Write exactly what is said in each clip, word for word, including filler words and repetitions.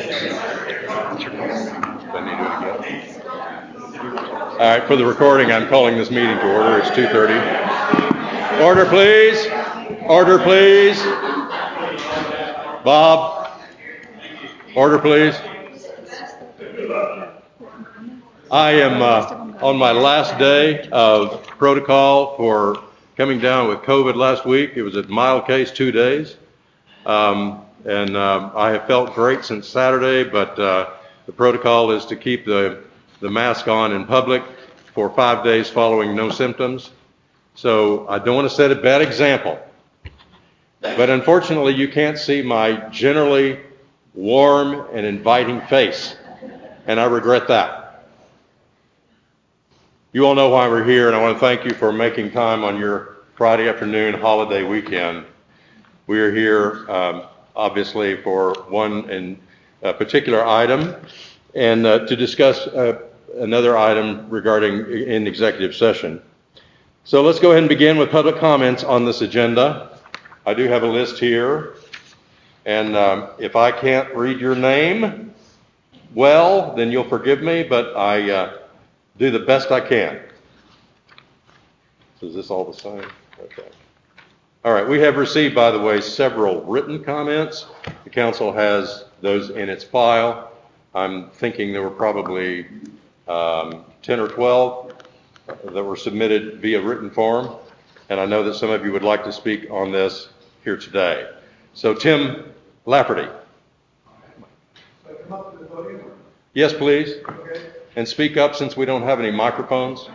All right, for the recording, I'm calling this meeting to order. It's two thirty. Order, please. Order, please. Bob. Order, please. I am uh, on my last day of protocol for coming down with COVID last week. It was a mild case, two days. Um, and um, I have felt great since Saturday, but uh, the protocol is to keep the, the mask on in public for five days following no symptoms. So I don't want to set a bad example. But unfortunately, you can't see my generally warm and inviting face, and I regret that. You all know why we're here, and I want to thank you for making time on your Friday afternoon holiday weekend. We are here, um, obviously, for one in a particular item, and uh, to discuss uh, another item regarding in executive session. So let's go ahead and begin with public comments on this agenda. I do have a list here, and um, if I can't read your name well, then you'll forgive me, but I uh, do the best I can. So is this all the same? Okay. All right, we have received, by the way, several written comments. The council has those in its file. I'm thinking there were probably um, ten or twelve that were submitted via written form, and I know that some of you would like to speak on this here today. So Tim Lafferty. So come up to the podium? Yes, please. Okay. And speak up since we don't have any microphones.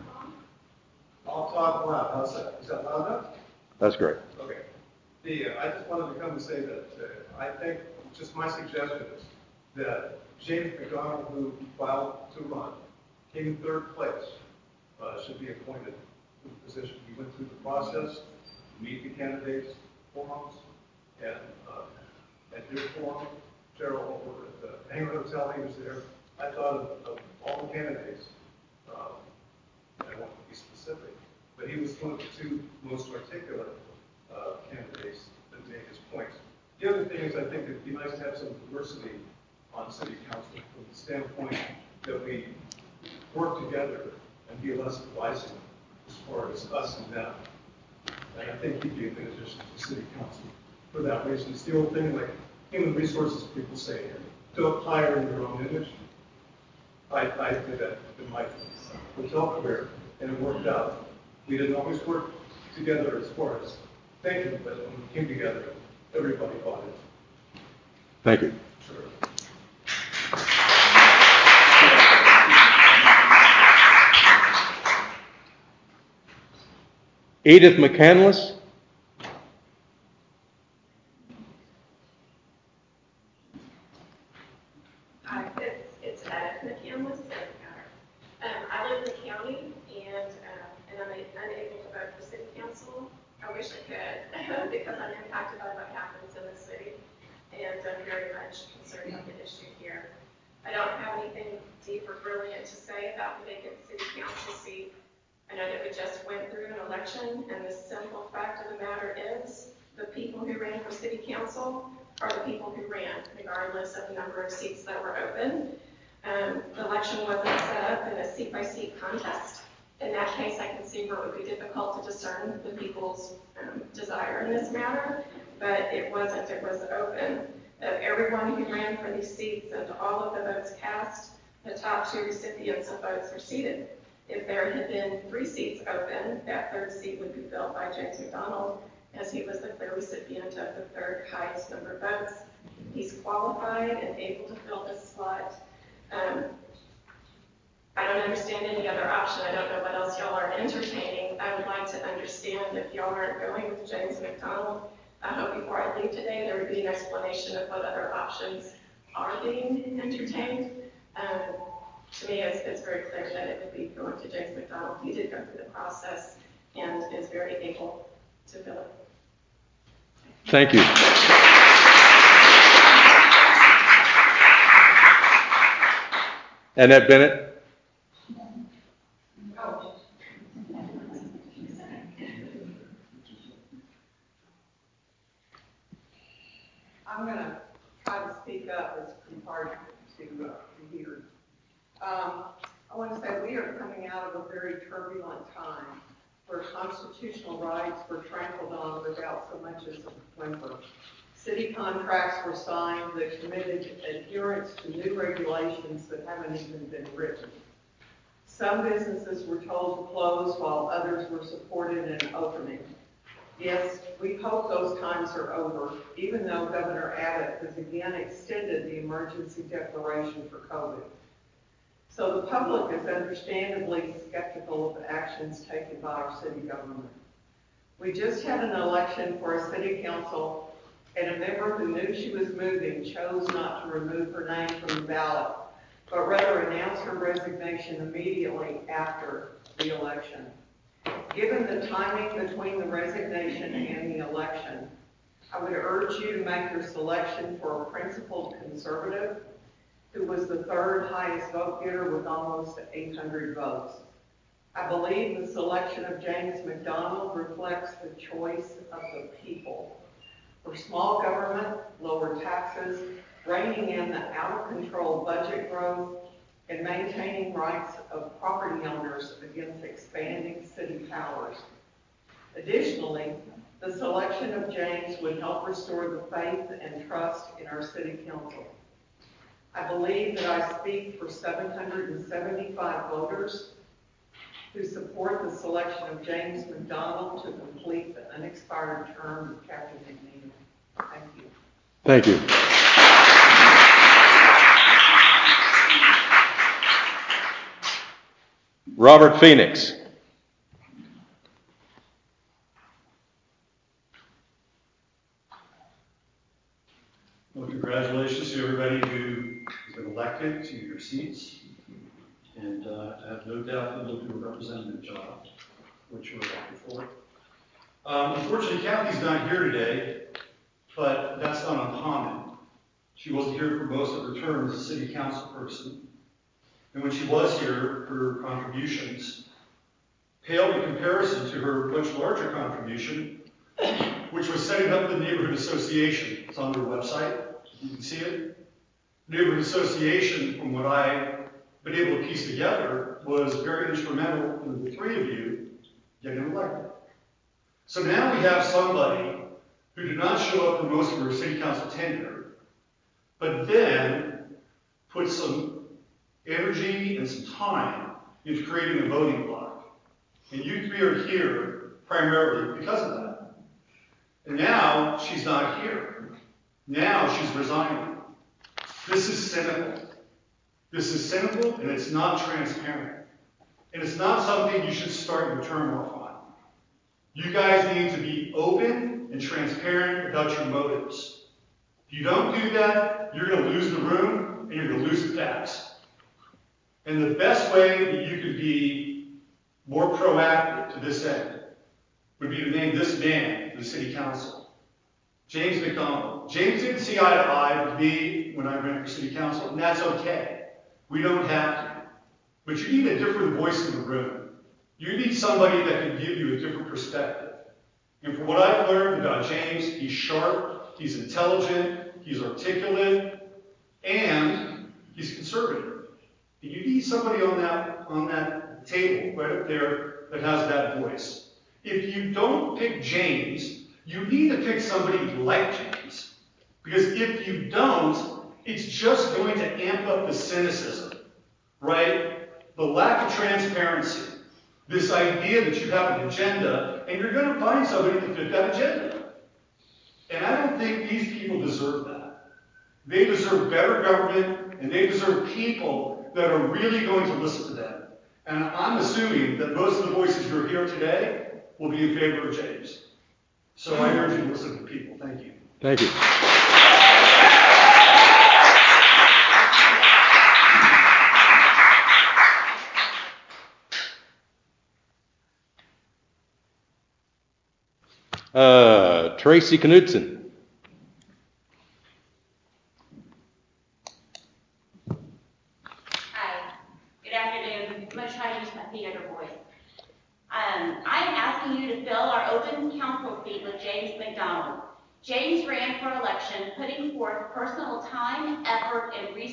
I'll talk loud. How's that? Is that loud enough? That's great. Okay. The, uh, I just wanted to come and say that uh, I think just my suggestion is that James McDonald, who filed to run, came in third place, uh, should be appointed to the position. He went through the process to meet the candidates' forums, and uh, at your forum, Cheryl over at the Hangar Hotel, he was there. I thought of, of all the candidates, um, I don't want to be specific, but he was one of the two most articulate uh, candidates that made his points. The other thing is I think it'd be nice to have some diversity on city council from the standpoint that we work together and be less divisive as far as us and them. And I think he'd be a good addition to the city council for that reason. It's the old thing like human resources people say here. Don't hire in your own image. I, I did that in my hotel career, and it worked out. We didn't always work together as far as thinking, but when we came together, everybody bought it. Thank you. Sure. Edith McCandless. Hi, it's, it's Edith McCandless. Um, I live in the county, and um, and I'm unable to vote for city council. I wish I could, because I'm impacted by what happens in the city, and I'm very much concerned about the issue here. I don't have anything deep or brilliant to say about the vacant city council seat. I know that we just went through an election, and the simple fact of the matter is the people who ran for city council are the people who ran, regardless of the number of seats that were open. Um, the election wasn't set up in a seat-by-seat contest. In that case, I can see where it would be difficult to discern the people's um, desire in this matter, but it wasn't. It was open. Of everyone who ran for these seats and all of the votes cast, the top two recipients of votes were seated. If there had been three seats open, that third seat would be filled by James McDonald, as he was the clear recipient of the third highest number of votes. He's qualified and able to fill this slot. Um, I don't understand any other option. I don't know what else y'all are entertaining. I would like to understand if y'all aren't going with James McDonald. I hope before I leave today there would be an explanation of what other options are being entertained. Um, to me, it's, it's very clear that it would be going to James McDonald. He did go through the process and is very able to fill it. Thank you. Annette Bennett. I'm going to try to speak up as hard to, uh, to hear. Um, I want to say we are coming out of a very turbulent time where constitutional rights were trampled on without so much as a whimper. City contracts were signed that committed adherence to new regulations that haven't even been written. Some businesses were told to close while others were supported in opening. Yes, we hope those times are over, even though Governor Abbott has again extended the emergency declaration for COVID. So the public is understandably skeptical of the actions taken by our city government. We just had an election for a city council, and a member who knew she was moving chose not to remove her name from the ballot, but rather announce her resignation immediately after the election. Given the timing between the resignation and the election, I would urge you to make your selection for a principled conservative who was the third highest vote getter with almost eight hundred votes. I believe the selection of James McDonald reflects the choice of the people. For small government, lower taxes, reining in the out-of-control budget growth, and maintaining rights of property owners against expanding city powers. Additionally, the selection of James would help restore the faith and trust in our city council. I believe that I speak for seven hundred seventy-five voters who support the selection of James McDonald to complete the unexpired term of Captain McNeil. Thank you. Thank you. Robert Phoenix. Well, congratulations to everybody who has been elected to your seats. And uh, I have no doubt that you'll do a representative job, which we're elected for. Um, unfortunately, Kathy's not here today, but that's not uncommon. She wasn't here for most of her term as a city council person. And when she was here, her contributions paled in comparison to her much larger contribution, which was setting up the neighborhood association. It's on their website. You can see it. Neighborhood association, from what I've been able to piece together, was very instrumental in the three of you getting elected. So now we have somebody who did not show up for most of her city council tenure, but then put some energy and some time into creating a voting bloc. And you three are here primarily because of that. And now she's not here. Now she's resigning. This is cynical. This is cynical, and it's not transparent. And it's not something you should start your term off on. You guys need to be open and transparent about your motives. If you don't do that, you're going to lose the room, and you're going to lose the facts. And the best way that you could be more proactive to this end would be to name this man to the city council. James McDonald. James didn't see eye to eye with me when I ran for city council, and that's okay. We don't have to. But you need a different voice in the room. You need somebody that can give you a different perspective. And from what I've learned about James, he's sharp, he's intelligent, he's articulate, and he's conservative. And you need somebody on that, on that table right up there that has that voice. If you don't pick James, you need to pick somebody like James. Because if you don't, it's just going to amp up the cynicism, right? The lack of transparency. This idea that you have an agenda, and you're going to find somebody to fit that agenda. And I don't think these people deserve that. They deserve better government, and they deserve people that are really going to listen to them. And I'm assuming that most of the voices who are here today will be in favor of James. So I urge you to listen to the people. Thank you. Thank you. Uh, Tracy Knudsen. Hi. Good afternoon. I'm going to try to use my theater voice. Um, I am asking you to fill our open council seat with James McDonald. James ran for election, putting forth personal time, effort, and resources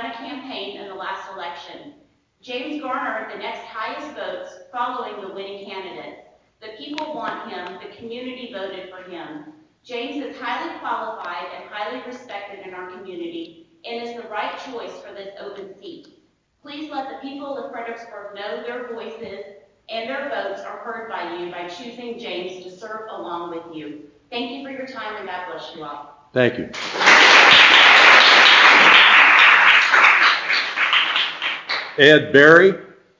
a campaign in the last election. James garnered the next highest votes following the winning candidate. The people want him. The community voted for him. James is highly qualified and highly respected in our community and is the right choice for this open seat. Please let the people of Fredericksburg know their voices and their votes are heard by you by choosing James to serve along with you. Thank you for your time, and God bless you all. Thank you. Ed Berry.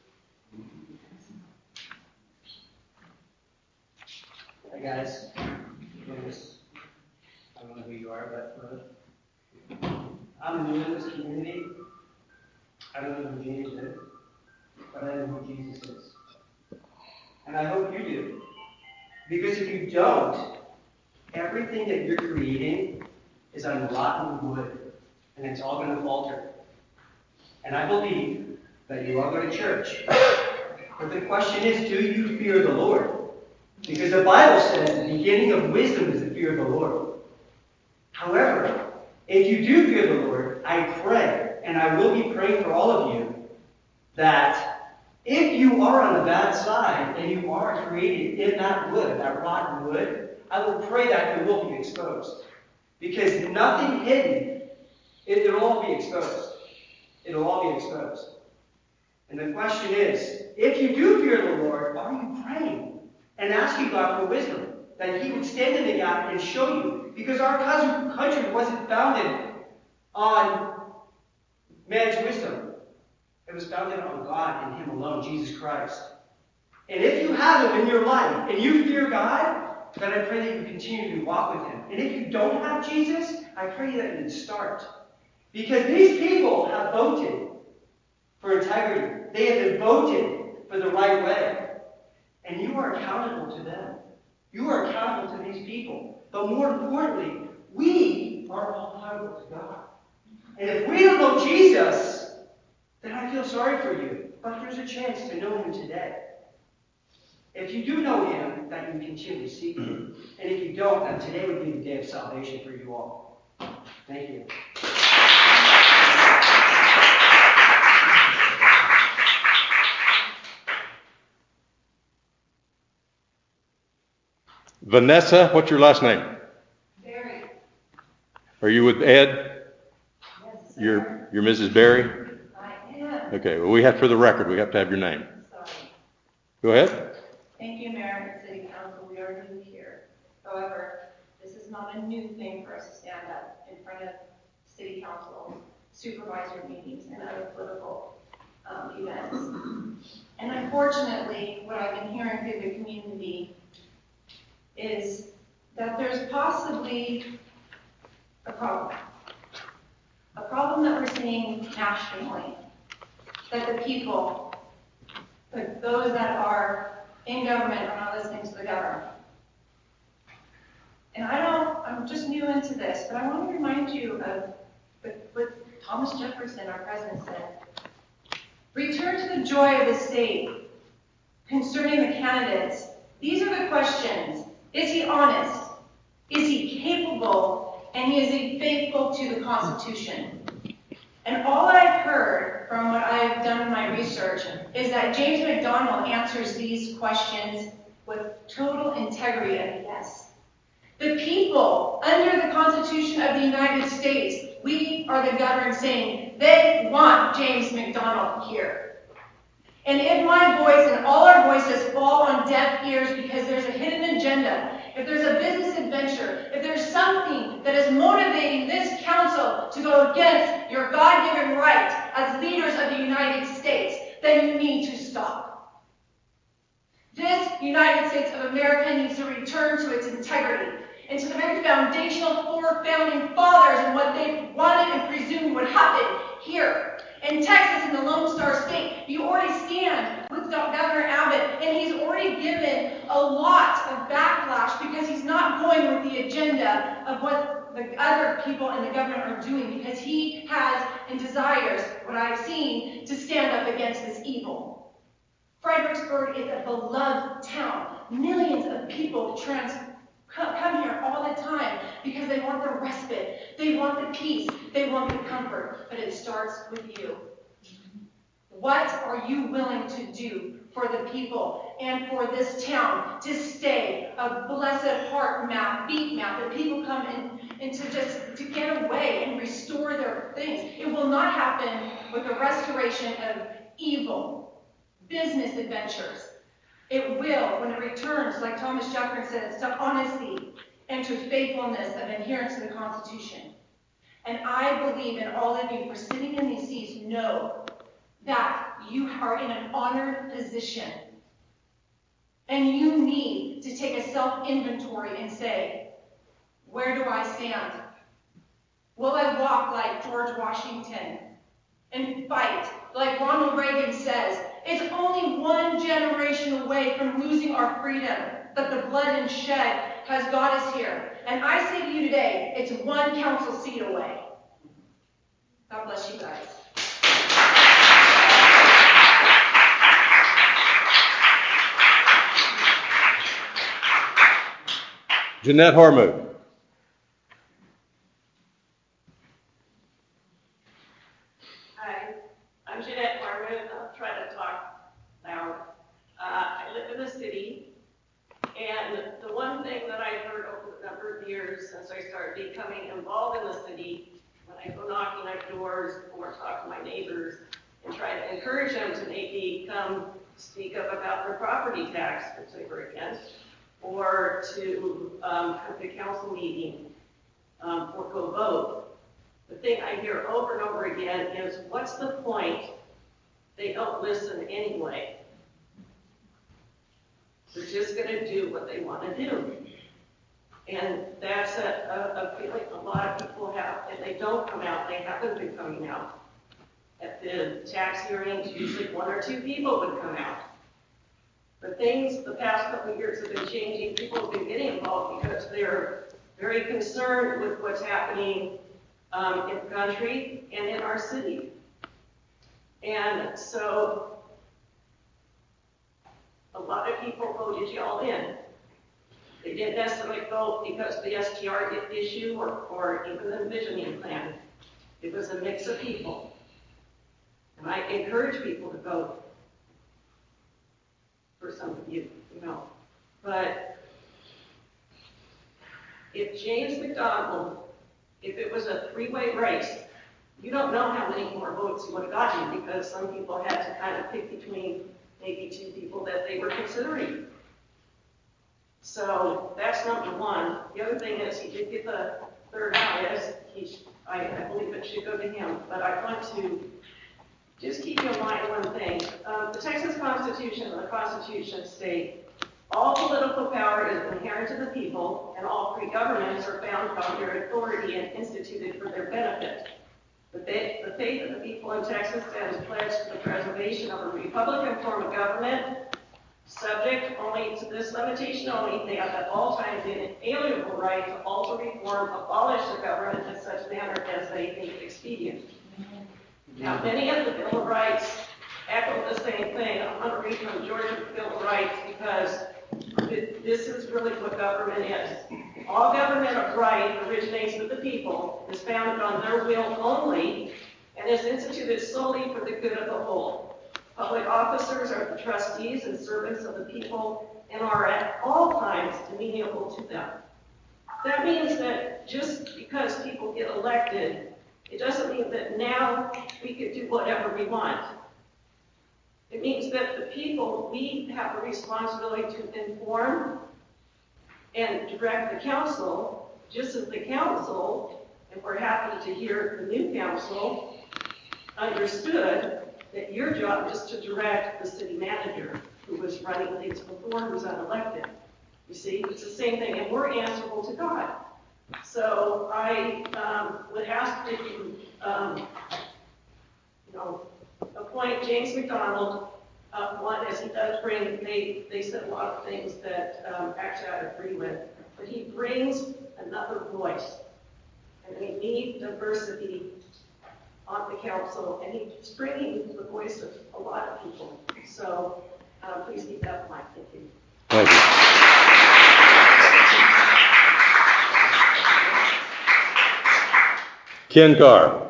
Hi guys. I don't know who you are, but uh, I'm new in this community. I don't know who James is, but I know who Jesus is. And I hope you do. Because if you don't, everything that you're creating is on rotten wood, and it's all going to falter. And I believe that you all go to church. But the question is, do you fear the Lord? Because the Bible says the beginning of wisdom is the fear of the Lord. However, if you do fear the Lord, I pray, and I will be praying for all of you, that if you are on the bad side and you are created in that wood, that rotten wood, I will pray that it will be exposed. Because nothing hidden, it, it'll all be exposed. It'll all be exposed. And the question is, if you do fear the Lord, are you praying and asking God for wisdom? That He would stand in the gap and show you. Because our country wasn't founded on man's wisdom. It was founded on God and Him alone, Jesus Christ. And if you have Him in your life and you fear God, then I pray that you continue to walk with Him. And if you don't have Jesus, I pray that you start. Because these people have voted for integrity. They have been voted for the right way. And you are accountable to them. You are accountable to these people. But more importantly, we are all accountable to God. And if we don't know Jesus, then I feel sorry for you. But there's a chance to know Him today. If you do know Him, that you continue to seek Him. And if you don't, then today would be the day of salvation for you all. Thank you. Vanessa, what's your last name? Barry. Are you with Ed? Yes, sir. You're, you're Missus Berry? I am. Okay, well, we have, for the record, we have to have your name. Sorry. Go ahead. Thank you, Mayor and City Council. We are new here. However, this is not a new thing for us to stand up in front of City Council, supervisor meetings, and other political um, events. And unfortunately, what I've been hearing through the community is that there's possibly a problem. A problem that we're seeing nationally. That the people, the, those that are in government are not listening to the government. And I don't, I'm just new into this, but I want to remind you of what Thomas Jefferson, our president, said. Return to the joy of the state concerning the candidates. These are the questions. Is he honest? Is he capable? And is he faithful to the Constitution? And all that I've heard from what I've done in my research is that James McDonald answers these questions with total integrity and yes. The people under the Constitution of the United States, we are the government saying they want James McDonald here. And if my voice and all our voices fall on deaf ears because there's a hidden agenda, if there's a business adventure, if there's something that is motivating this council to go against your God-given right as leaders of the United States, then you need to stop. This United States of America needs to return to its integrity and to the very foundational four founding fathers and what they wanted and presumed would happen here. In Texas, in the Lone Star State, you already stand with Governor Abbott, and he's already given a lot of backlash because he's not going with the agenda of what the other people in the government are doing, because he has and desires, what I've seen, to stand up against this evil. Fredericksburg is a beloved town. Millions of people trans come here all the time because they want the respite, they want the peace, They want the comfort, but it starts with you. What are you willing to do for the people and for this town to stay a blessed heart map, beat map, that people come in and to just to get away and restore their things? It will not happen with the restoration of evil business adventures. It will when it returns, like Thomas Jefferson says, to honesty and to faithfulness of adherence to the Constitution. And I believe in all of you for sitting in these seats know that you are in an honored position. And you need to take a self-inventory and say, where do I stand? Will I walk like George Washington and fight like Ronald Reagan says? It's only one generation away from losing our freedom, but the blood and shed has got us here. And I say to you today, it's one council seat away. God bless you guys. Jeanette Harmuth. Hi, I'm Jeanette Harmuth. I'll try to talk loud. Uh, I live in the city, and the one thing that I've heard over a number of years since I started becoming involved in the city, when I go knocking at doors or talk to my neighbors and try to encourage them to maybe come speak up about their property tax, which they were against, or to um, come to a council meeting um, or go vote. The thing I hear over and over again is, what's the point? They don't listen anyway. They're just going to do what they want to do. And that's a, a, a feeling a lot of people have, and they don't come out. They haven't been coming out. At the tax hearings, usually one or two people would come out. But things the past couple of years have been changing. People have been getting involved because they're very concerned with what's happening um, in the country and in our city. And so a lot of people voted y'all in. They didn't necessarily vote because of the S T R issue or, or even the visioning plan. It was a mix of people. And I encourage people to vote for some of you, you know. But if James McDonald, if it was a three-way race, you don't know how many more votes he would have gotten because some people had to kind of pick between maybe two people that they were considering. So that's number one. The other thing is he did get the third highest. He, I, I believe it should go to him. But I want to just keep in mind one thing. Um, the Texas Constitution and the Constitution state all political power is inherent to the people, and all free governments are founded on their authority and instituted for their benefit. The faith, the faith of the people in Texas stands pledged to the preservation of a Republican form of government, subject only to this limitation only, they have at all times the inalienable right to alter, reform, abolish the government in such manner as they think expedient. Now, many of the Bill of Rights echo the same thing. I'm going to read from Georgia's Bill of Rights because this is really what government is. All government of right originates with the people, is founded on their will only, and is instituted solely for the good of the whole. Public officers are the trustees and servants of the people and are at all times amenable to them. That means that just because people get elected, it doesn't mean that now we can do whatever we want. It means that the people, we have a responsibility to inform and direct the council, just as the council, and we're happy to hear the new council, understood that your job is to direct the city manager who was running things before, who's unelected. You see, it's the same thing, and we're answerable to God. So I um, would ask that you, um, you know, appoint James McDonald. Uh, one, as he does bring, they, they said a lot of things that um, actually I agree with, but he brings another voice. And we need diversity on the council, and he's bringing the voice of a lot of people. So uh, please keep that in mind. Thank you. Thank you. Ken Carr.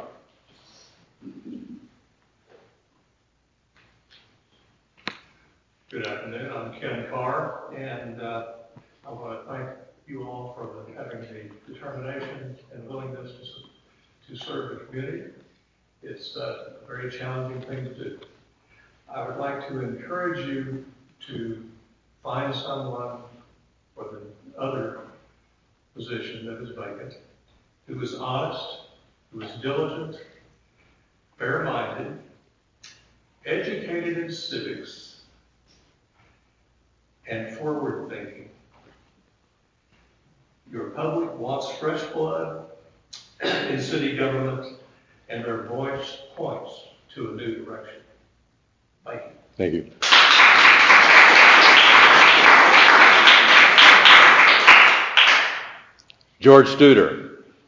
Good afternoon, I'm Ken Carr, and uh, I want to thank you all for the, having the determination and willingness to, to serve the community. It's uh, a very challenging thing to do. I would like to encourage you to find someone for the other position that is vacant, who is honest, who is diligent, fair-minded, educated in civics, and forward-thinking. Your public wants fresh blood in city government, and their voice points to a new direction. Thank you. Thank you. George Studer.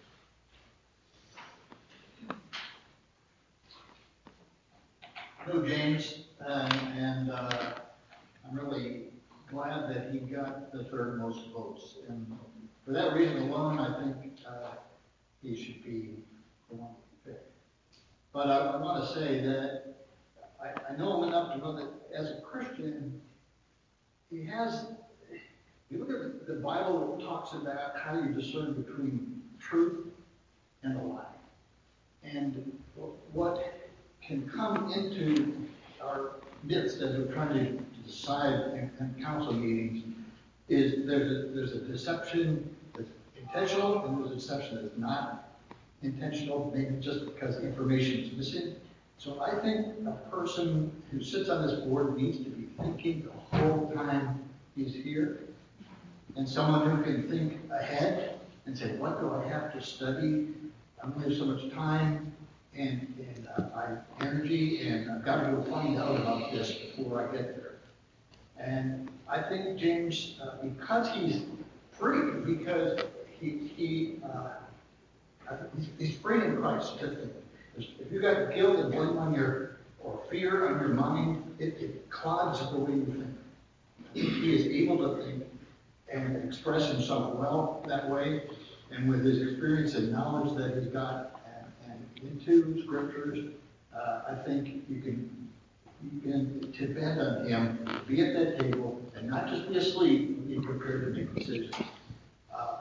I know James, um, and uh, I'm really glad that he got the third most votes. And for that reason alone, I think uh, he should be the one to pick. But I, I want to say that I, I know him enough to know that as a Christian, he has, you look at the Bible, it talks about how you discern between truth and a lie. And what can come into our midst as we're trying to decide in, in council meetings is there's a, there's a deception that's intentional and there's a deception that's not intentional, maybe just because information is missing. So I think a person who sits on this board needs to be thinking the whole time he's here, and someone who can think ahead and say, what do I have to study? I only have so much time and, and uh, I have energy, and I've got to go find out about this before I get there. And I think James, uh, because he's free, because he, he uh, he's, he's free in Christ. If you've got guilt and blame on your, or fear on your mind, it, it clogs the way you think. He is able to think and express himself well that way, and with his experience and knowledge that he's got and, and into scriptures, uh, I think you can you can depend on him to be at that table and not just be asleep, but be prepared to make decisions. Uh,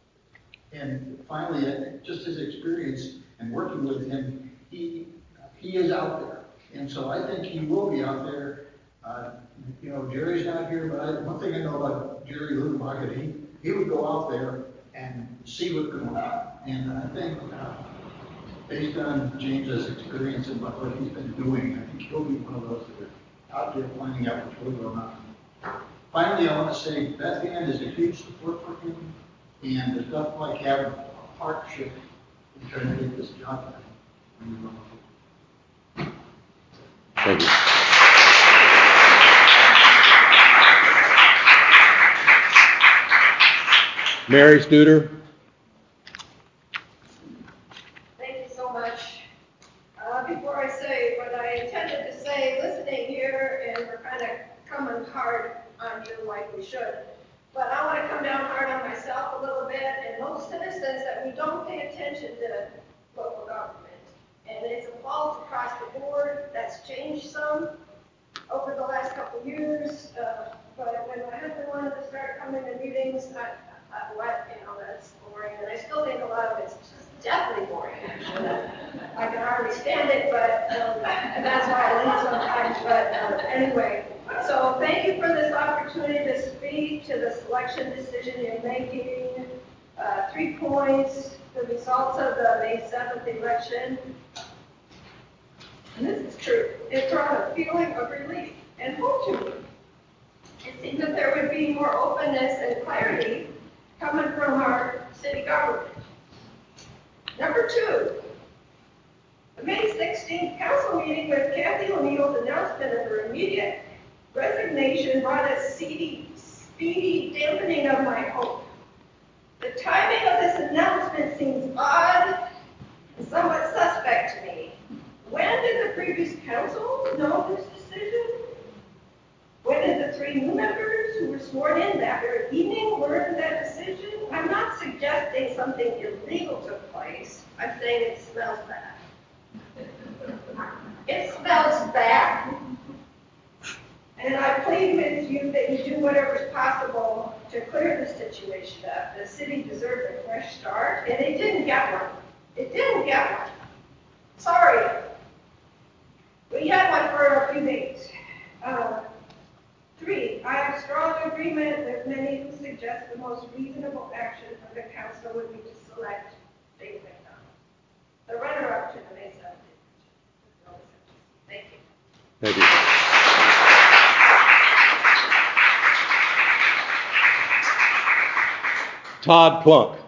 and finally, uh, just his experience and working with him, he uh, he is out there, and so I think he will be out there. Uh, you know, Jerry's not here, but I, one thing I know about Jerry Ludenbach, he he would go out there and see what's going on, and I think uh, based on James's experience and what, what he's been doing, I think he'll be one of those that are out there finding out what's really going on. Finally, I want to say Beth Ann is a huge support for him, and there's nothing like having a partnership in trying to get this job done. Thank you. Mary Studer. Thank you so much. Uh, before I say what I intended to say, listening here, and we're kind of coming hard on you like we should, but I want to come down hard on myself a little bit and those citizens that we don't pay attention to local government. And it's a fault across the board. That's changed some over the last couple of years. Uh, but when my husband wanted to start coming to meetings, I, I, what, you know, that's boring. And I still think a lot of it's just deathly boring, actually. I can hardly stand it, but um, that's why I leave sometimes. But uh, anyway, so thank you for this opportunity to speak to the selection decision you're making. Uh, three points, the results of the May seventh election. And this is true. It brought a feeling of relief and hope to me. It seemed that there would be more openness and clarity coming from our city government. Number two, the May sixteenth council meeting with Kathy O'Neill's announcement of her immediate resignation brought a speedy, speedy dampening of my hope. The timing of this announcement seems odd and somewhat suspect to me. When did the previous council know this decision? When did the three new members who were sworn in that very evening learn that decision? I'm not suggesting something illegal took place. I'm saying it's do whatever's possible to clear the situation up. The city deserves a fresh start, and it didn't get one. It didn't get one. Sorry. We had one for a few days. Uh, three, I have strong agreement with many who suggest the most reasonable action for the council would be to select James McDonald, the runner-up to the May seventeenth. Thank you. Thank you. Todd Plunk.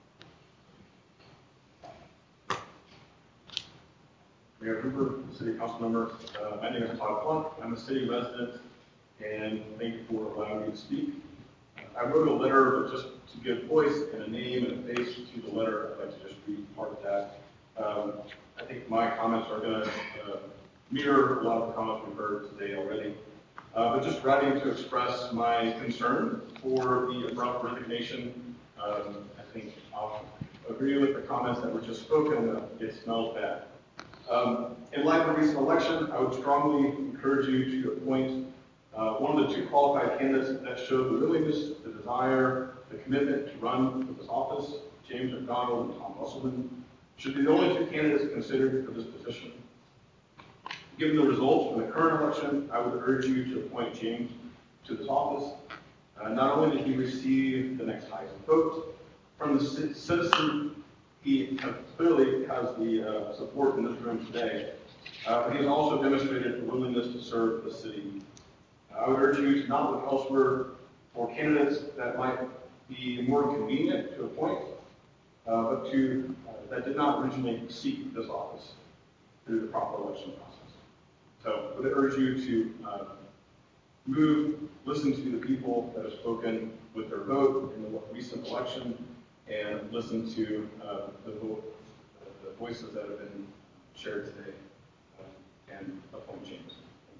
Mayor Hooper, City Council members, uh, my name is Todd Plunk. I'm a city resident, and thank you for allowing me to speak. I wrote a letter, but just to give voice and a name and a face to the letter, I'd like to just read part of that. Um, I think my comments are going to uh, mirror a lot of the comments we've heard today already. Uh, but just writing to express my concern for the abrupt resignation. Um, I think I'll agree with the comments that were just spoken, that it smells bad. Um, in light of the recent election, I would strongly encourage you to appoint uh, one of the two qualified candidates that showed the willingness, the desire, the commitment to run for this office. James McDonald and Tom Musselman should be the only two candidates considered for this position. Given the results from the current election, I would urge you to appoint James to this office. Uh, not only did he receive the next highest vote from the c- citizen, he clearly has the uh, support in this room today, uh, but he has also demonstrated a willingness to serve the city. Uh, I would urge you to not look elsewhere for candidates that might be more convenient to appoint, uh, but to uh, that did not originally seek this office through the proper election process. So I would urge you to uh, move, listen to the people that have spoken with their vote in the recent election, and listen to uh, the, vote, uh, the voices that have been shared today, uh, and appoint James.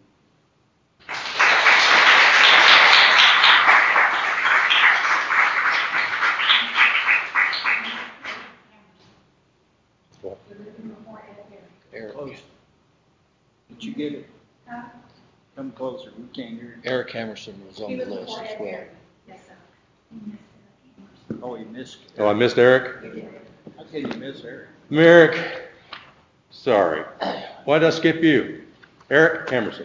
Eric. Did you get it? Huh? Come closer, we can't hear you. Eric Emerson was on the list as well. Yes, sir. Oh, you missed it. Oh, I missed Eric? How can you miss Eric? Eric, sorry. Why did I skip you? Eric Emerson.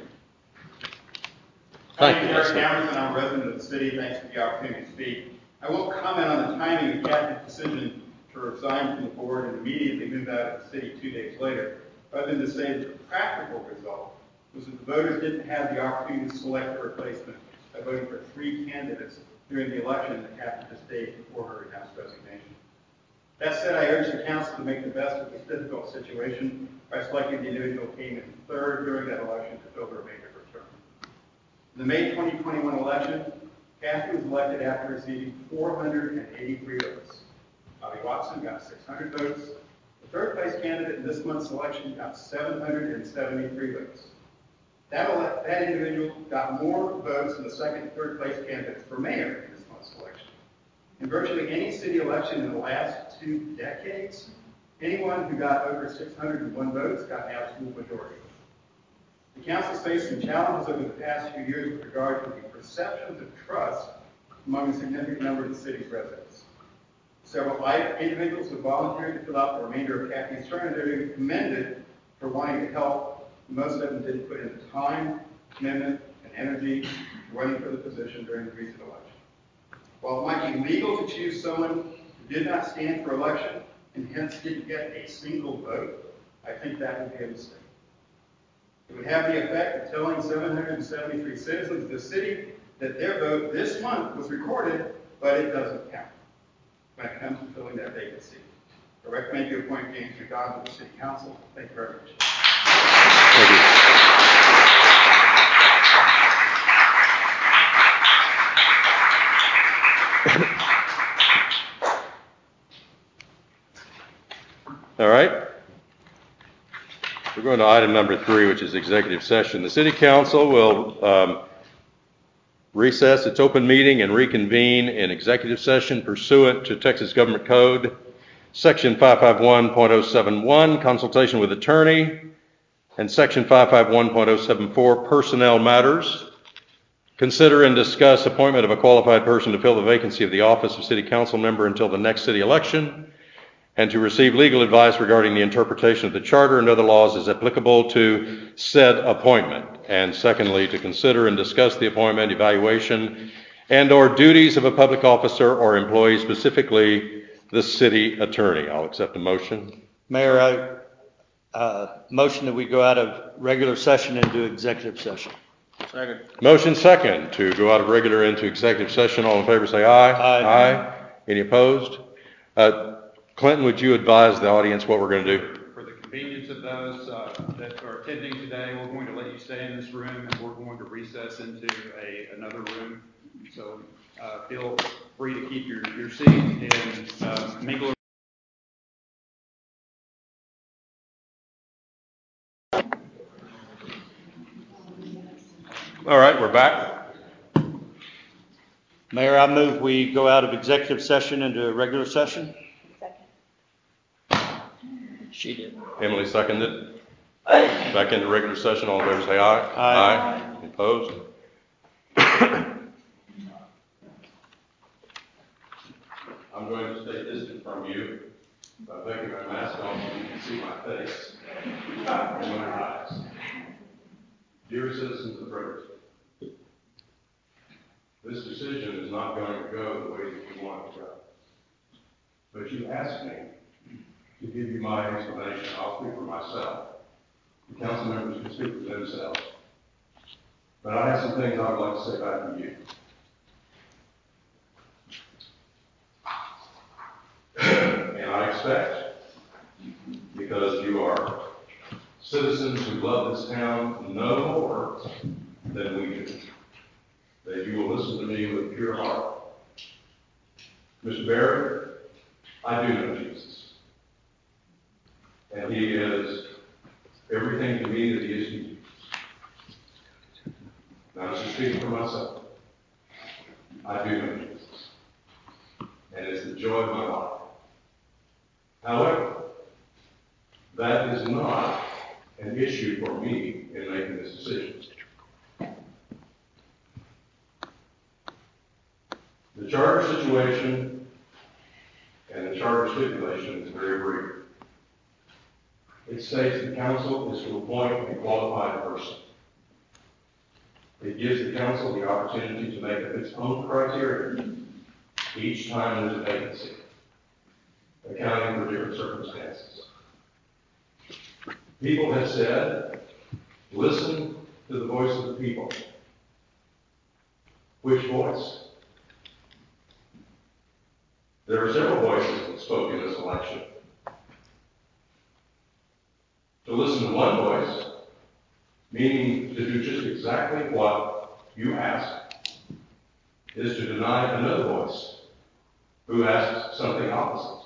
My Thank name you. is Eric Emerson. I'm a resident of the city. Thanks for the opportunity to speak. I won't comment on the timing of Kathy's decision to resign from the board and immediately move out of the city two days later, other than to say that the practical result was that the voters didn't have the opportunity to select a replacement by voting for three candidates during the election that happened just days before her announced resignation. That said, I urge the council to make the best of this difficult situation by selecting the individual who came in third during that election to fill the remainder of her term. In the May twenty twenty-one election, Kathy was elected after receiving four hundred eighty-three votes. Bobby Watson got six hundred votes. The third place candidate in this month's election got seven hundred seventy-three votes. That, ele- that individual got more votes than the second and third place candidates for mayor in this month's election. In virtually any city election in the last two decades, anyone who got over six hundred one votes got an absolute majority. The council faced some challenges over the past few years with regard to the perceptions of trust among a significant number of the city's residents. Several individuals have volunteered to fill out the remainder of Kathy's term, and they're being commended for wanting to help. Most of them didn't put in the time, commitment, and energy to running for the position during the recent election. While it might be legal to choose someone who did not stand for election and hence didn't get a single vote, I think that would be a mistake. It would have the effect of telling seven hundred seventy-three citizens of the city that their vote this month was recorded, but it doesn't count when it comes to filling that vacancy. I recommend you appoint James McDonald to the City Council. Thank you very much. Thank you. All right. We're going to item number three, which is executive session. The City Council will um, recess its open meeting and reconvene in executive session pursuant to Texas Government Code, Section five fifty-one point oh seven one, consultation with attorney, and Section five fifty-one point oh seven four, personnel matters. consider and discuss appointment of a qualified person to fill the vacancy of the office of city council member until the next city election, and to receive legal advice regarding the interpretation of the charter and other laws as applicable to said appointment. And secondly, to consider and discuss the appointment, evaluation, and or duties of a public officer or employee, specifically the city attorney. I'll accept a motion. Mayor, I uh, motion that we go out of regular session into executive session. Second. Motion second to go out of regular into executive session. All in favor say aye. Aye. Aye. Any opposed? Uh, Clinton, would you advise the audience what we're going to do? For the convenience of those uh, that are attending today, we're going to let you stay in this room, and we're going to recess into a another room. So uh, feel free to keep your, your seat and uh, mingle. All right, we're back. Mayor, I move we go out of executive session into a regular session. She did. Emily seconded. Back into regular session. All in favor say aye. Aye. Aye. Opposed? I'm going to stay distant from you by taking my mask off so you can see my face and my eyes. Dear citizens of Fredericksburg, this decision is not going to go the way that you want it to go. But you asked me to give you my explanation. I'll speak for myself. The council members can speak for themselves. But I have some things I would like to say back to you. And I expect, because you are citizens who love this town no more than we do, that you will listen to me with a pure heart. Mister Barrett, I do know Jesus. And he is everything to me that he is to you. Now, this is speaking for myself. I do know Jesus. And it's the joy of my life. However, that is not an issue for me in making this decision. The charter situation and the charter stipulation is very brief. It states the council is to appoint a qualified person. It gives the council the opportunity to make up its own criteria each time there's a vacancy, accounting for different circumstances. People have said, listen to the voice of the people. Which voice? There are several voices that spoke in this election. To listen to one voice, meaning to do just exactly what you ask, is to deny another voice who asks something opposite.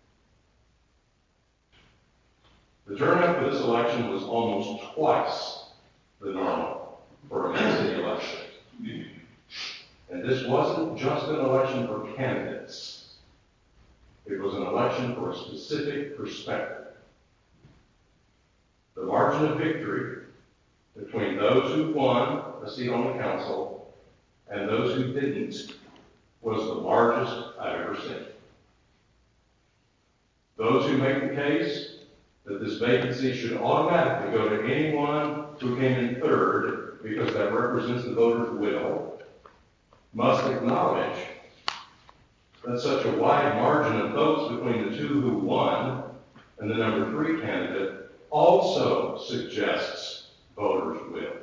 The turnout for this election was almost twice the normal for a main city election. And this wasn't just an election for candidates. It was an election for a specific perspective. The margin of victory between those who won a seat on the council and those who didn't was the largest I've ever seen. Those who make the case that this vacancy should automatically go to anyone who came in third because that represents the voter's will must acknowledge that such a wide margin of votes between the two who won and the number three candidate also suggests voters' will.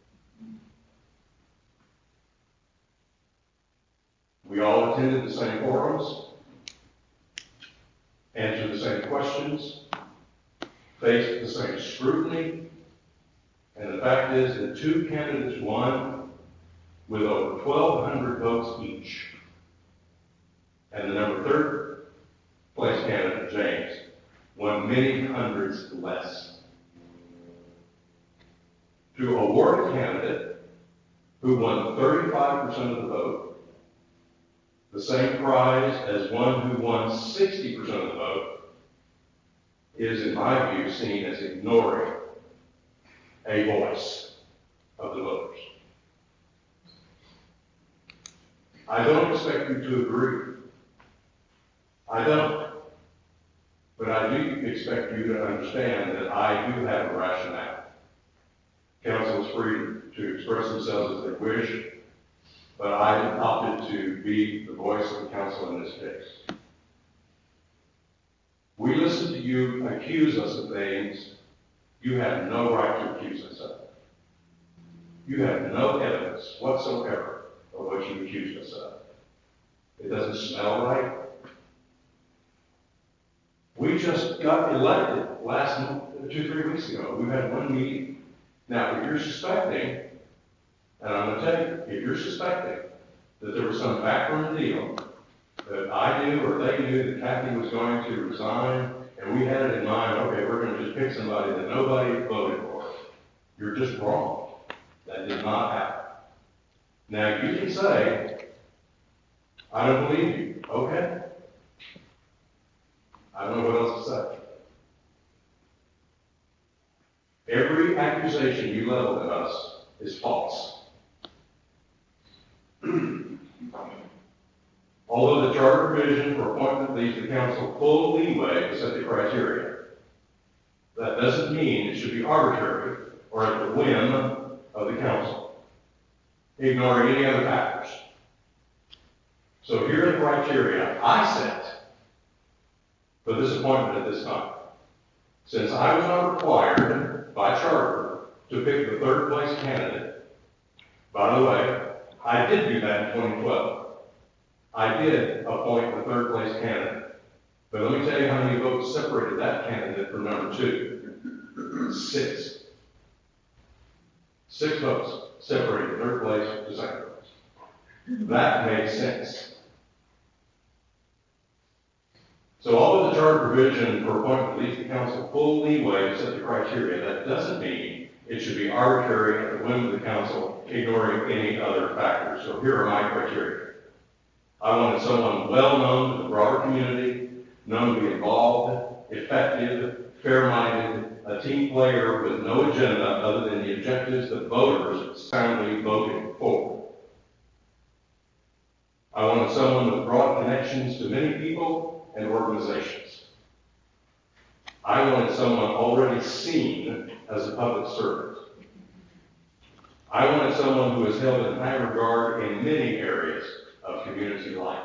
We all attended the same forums, answered the same questions, faced the same scrutiny, and the fact is that two candidates won with over twelve hundred votes each. And the number third place candidate, James, won many hundreds less. To award a candidate who won thirty-five percent of the vote the same prize as one who won sixty percent of the vote is, in my view, seen as ignoring a voice of the voters. I don't expect you to agree. I don't. But I do expect you to understand that I do have a rationale. Council is free to express themselves as they wish, but I opted to be the voice of the council in this case. We listen to you accuse us of things you have no right to accuse us of. You have no evidence whatsoever of what you accused us of. It doesn't smell right. We just got elected last month, two, three weeks ago. We've had one meeting. Now, if you're suspecting, and I'm going to tell you, if you're suspecting that there was some backroom deal that I knew or they knew that Kathy was going to resign, and we had it in mind, okay, we're going to just pick somebody that nobody voted for, you're just wrong. That did not happen. Now, you can say, I don't believe you. Okay. I don't know what else to say. Every accusation you level at us is false. Although the charter provision for appointment leaves the council full leeway to set the criteria, that doesn't mean it should be arbitrary or at the whim of the council, ignoring any other factors. So here are the criteria I set for this appointment at this time. Since I was not required by charter to pick the third place candidate, by the way, I did do that in twenty twelve. I did appoint the third place candidate. But let me tell you how many votes separated that candidate from number two. Six. Six votes separated third place to second place. That makes sense. So although the charter provision for appointment leaves the council full leeway to set the criteria, that doesn't mean it should be arbitrary at the whim of the council, ignoring any other factors. So here are my criteria. I wanted someone well known to the broader community, known to be involved, effective, fair-minded, a team player with no agenda other than the objectives that voters soundly voted for. I wanted someone with broad connections to many people and organizations. I wanted someone already seen as a public servant. I wanted someone who is held in high regard in many areas of community life.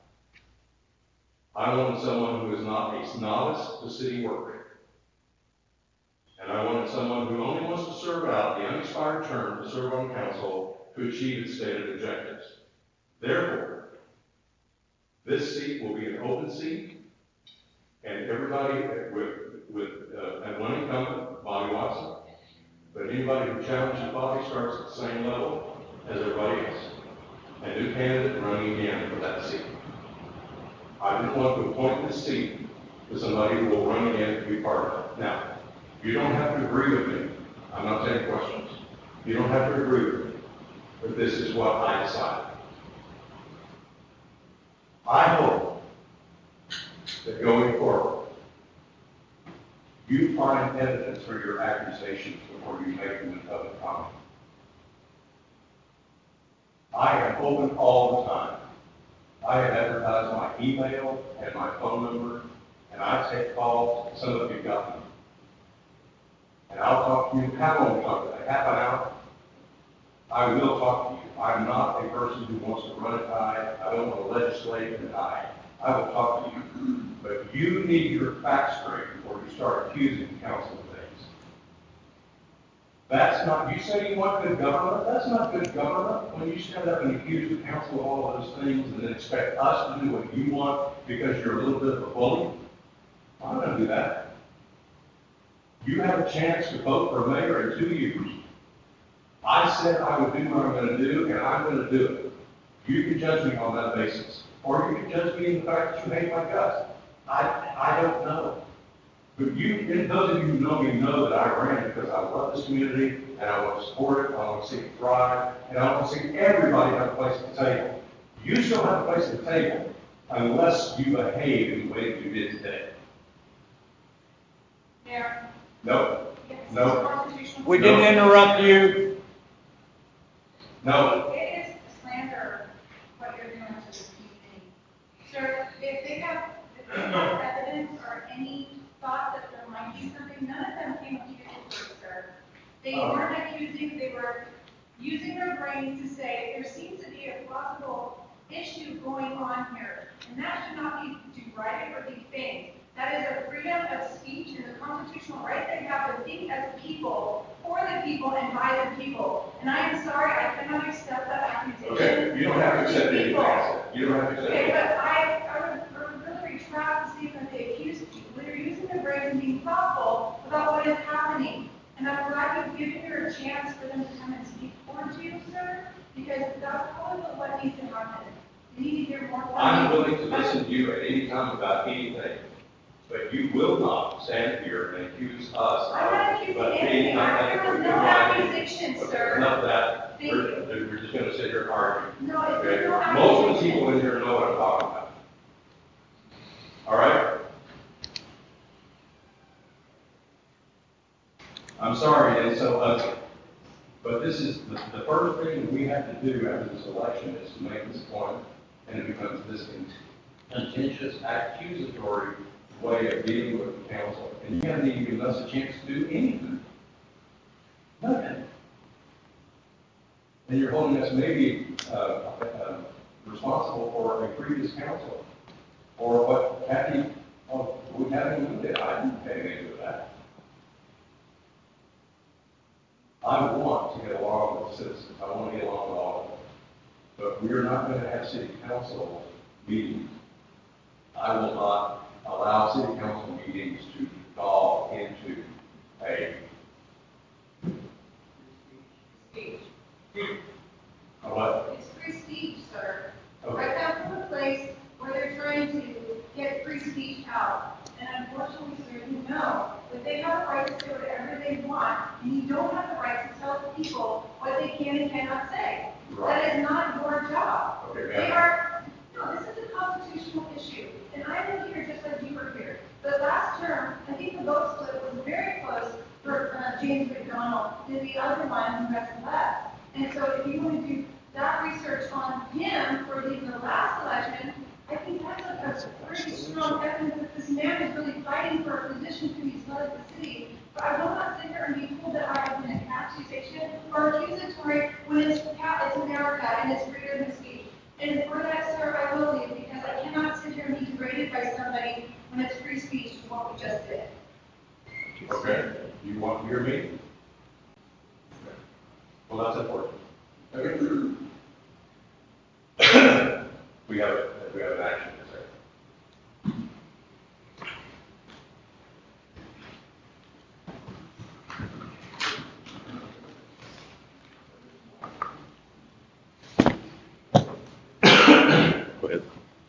I wanted someone who is not a novice to city work. And I wanted someone who only wants to serve out the unexpired term to serve on council to achieve its stated objectives. Therefore, this seat will be an open seat, and everybody with, with uh, and one incumbent, Bobby Watson, but anybody who challenges Bobby starts at the same level as everybody else. A new candidate running again for that seat. I didn't want to appoint this seat to somebody who will run again to be part of it. Now, you don't have to agree with me. I'm not taking questions. You don't have to agree with me. But this is what I decided. I hope that going forward, you find evidence for your accusations before you make them in public comment. I am open all the time. I have advertised my email and my phone number, and I take calls. Some of you got them. And I'll talk to you. How long will talk to you? Half an hour? I will talk to you. I'm not a person who wants to run a tie. I don't want to legislate a tie. I will talk to you. But you need your facts straight before you start accusing the council of things. That's not, you say you want good government, that's not good government. When you stand up and accuse the council of all of those things and then expect us to do what you want because you're a little bit of a bully, I'm not going to do that. You have a chance to vote for mayor in two years. I said I would do what I'm going to do, and I'm going to do it. You can judge me on that basis. Or you can judge me in the fact that you hate my guts. I, I don't know. But you, those of you who know me know that I ran because I love this community, and I want to support it, I want to see it thrive, and I want to see everybody have a place at the table. You still have a place at the table unless you behave in the way that you did today. Mayor? No. No. We didn't no. interrupt you. No. It is slander what you're doing no evidence or any thought that there might be something. None of them came accusatory, sir. They weren't accusing, they were using their brains to say there seems to be a possible issue going on here, and that should not be derided or defamed. That is a freedom of speech and the constitutional right that you have to think as people, for the people, and by the people. And I am sorry, I cannot accept that accusation. Okay, you don't have to accept anything. You don't have to accept Okay, anything. but I, I would really retract the statement they accused you. They're using their brains and being thoughtful about what is happening. And I'm glad you've given her a chance for them to come and speak towards you, sir, because that's probably what needs to happen. We need to hear more from I'm you. willing to listen to you at any time about anything, but you will not stand here and accuse us I'm not of accusing but being anything. unethical. There was no You're lying. accusation, Okay, sir. enough of that. Thank We're, you. we're just going to sit here and argue. No, it's Okay? no Most of the accusation. people in here know what I'm talking about. All right? I'm sorry it's so ugly, but this is the, the first thing that we have to do after this election is to make this point, and it becomes this contentious, accusatory way of dealing with the council, and you haven't even given us a chance to do anything. Nothing. And you're holding us maybe uh, uh, responsible for a previous council, or what Kathy, oh, we haven't even did. I didn't pay anything to that. I want to get along with citizens. I want to get along with all of them. But we're not going to have city council meetings. I will not allow city council meetings to fall into a Speech. a what? It's free speech, sir. Okay. I come from a place where they're trying to get free speech out. And unfortunately, sir, you know that they have a right to say whatever they want, and you don't have the right to tell people what they can and cannot say. Right. That is not your job. Okay, They ma'am. are, no, this is a constitutional issue, and I've been here just like you were here. The last term, I think the vote split was very close for uh, James McDonald than the other one who has left. And so if you want to do that research on him for the, the last election, I think that's a, a pretty strong evidence that this man is really fighting for a position to be led the city. But I will not sit here and be told that I have been an accusation or accusatory when it's, it's America and it's freedom of speech. And for that, sir, I will leave because I cannot sit here and be degraded by somebody when it's free speech, what we just did. Okay. You want to hear me? Okay. Well, that's important. Okay. we have a, we have an action to take. Go ahead.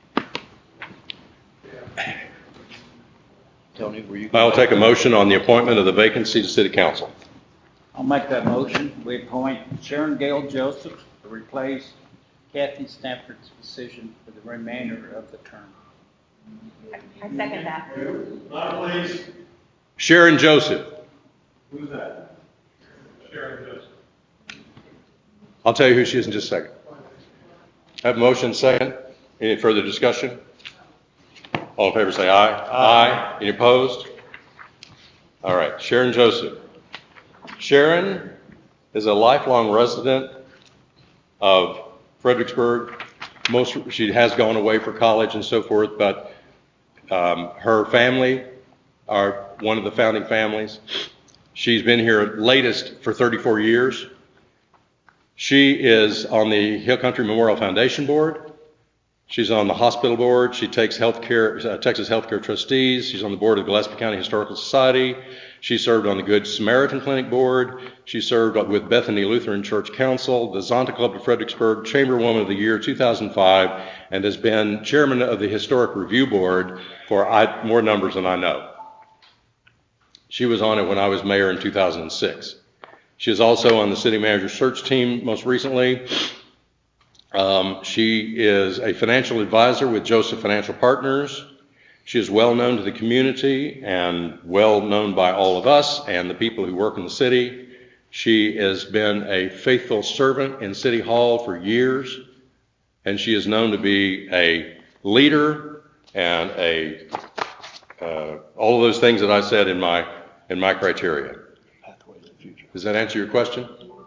Tony, were you? I'll take a motion on the appointment of the vacancy to City Council. I'll make that motion. We appoint Sharon Gale Joseph to replace Kathy Stafford's position for the remainder of the term. I second that. Loud, please. Sharon Joseph. Who's that? Sharon Joseph. I'll tell you who she is in just a second. Have a motion second. Any further discussion? All in favor say aye. Aye. Aye. Any opposed? All right. Sharon Joseph. Sharon is a lifelong resident of Fredericksburg. Most she has gone away for college and so forth, but um, her family are one of the founding families. She's been here latest for thirty-four years. She is on the Hill Country Memorial Foundation Board. She's on the hospital board. She takes healthcare, uh, Texas Healthcare Trustees. She's on the board of the Gillespie County Historical Society. She served on the Good Samaritan Clinic Board. She served with Bethany Lutheran Church Council, the Zonta Club of Fredericksburg, Chamberwoman of the Year two thousand five, and has been chairman of the Historic Review Board for I, more numbers than I know. She was on it when I was mayor in two thousand six. She is also on the city manager search team most recently. Um, she is a financial advisor with Joseph Financial Partners. She is well known to the community and well known by all of us and the people who work in the city. She has been a faithful servant in City Hall for years, and she is known to be a leader and a, uh, all of those things that I said in my, in my criteria. Does that answer your question?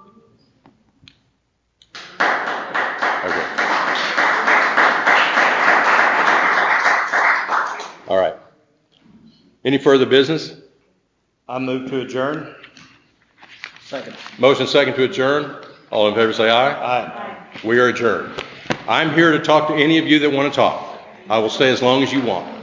Okay. All right. Any further business? I move to adjourn. Second. Motion second to adjourn. All in favor say aye. Aye. We are adjourned. I'm here to talk to any of you that want to talk. I will stay as long as you want.